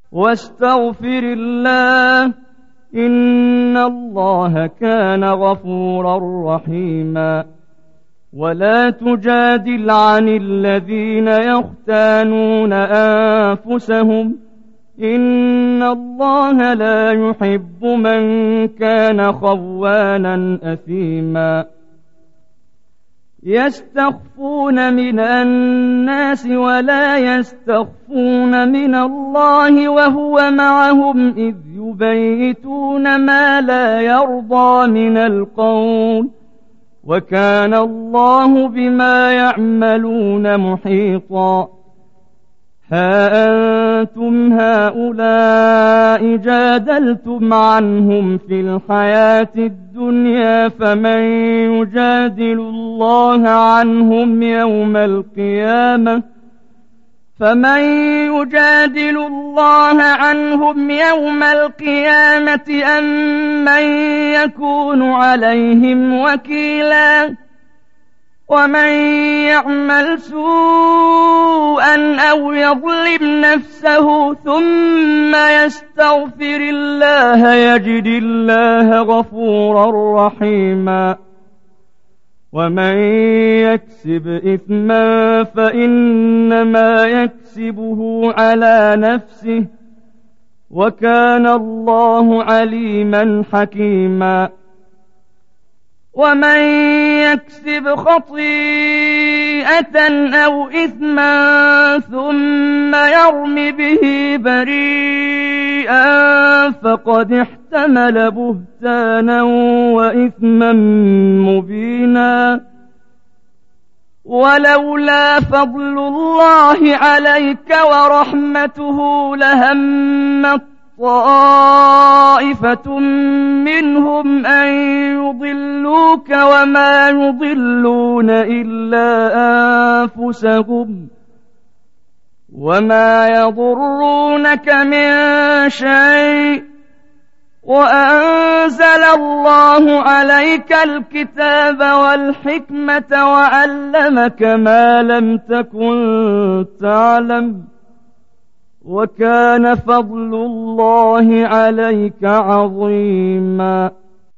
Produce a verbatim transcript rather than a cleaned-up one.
واستغفر الله إن الله كان غفورا رحيما. ولا تجادل عن الذين يختانون أنفسهم إن الله لا يحب من كان خوانا أثيما. يستخفون من الناس ولا يستخفون من الله وهو معهم إذ يبيتون ما لا يرضى من القول وكان الله بما يعملون محيطا. ها أنتم هؤلاء جادلتم عنهم في الحياة الدنيا فمن يجادل الله عنهم يوم القيامة فمن يجادل الله عنهم يوم القيامة أم من يكون عليهم وكيلا. ومن يعمل سوءا أو يظلم نفسه ثم يستغفر الله يجد الله غفورا رحيما. ومن يكسب إثما فإنما يكسبه على نفسه وكان الله عليما حكيما. ومن يكسب خطيئة أو إثما ثم يرم به بريئا فقد احتمل بهتانا وإثما مبينا. ولولا فضل الله عليك ورحمته لهمت طائفة منهم أن يضلوك وما يضلون إلا أنفسهم وما يضرونك من شيء وأنزل الله عليك الكتاب والحكمة وعلمك ما لم تكن تعلم وكان فضل الله عليك عظيما.